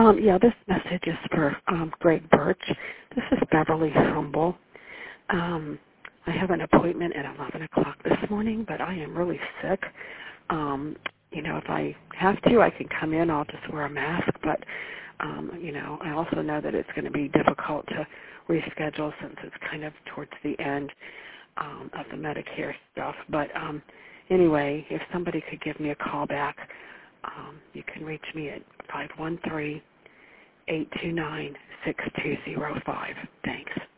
Yeah, this message is for Greg Birch. This is Beverly Humble. I have an appointment at 11 o'clock this morning, but I am really sick. If I have to, I can come in. I'll just wear a mask, but, I also know that it's going to be difficult to reschedule since it's kind of towards the end of the Medicare stuff. But anyway, if somebody could give me a call back, you can reach me at 513-829-6205. Thanks.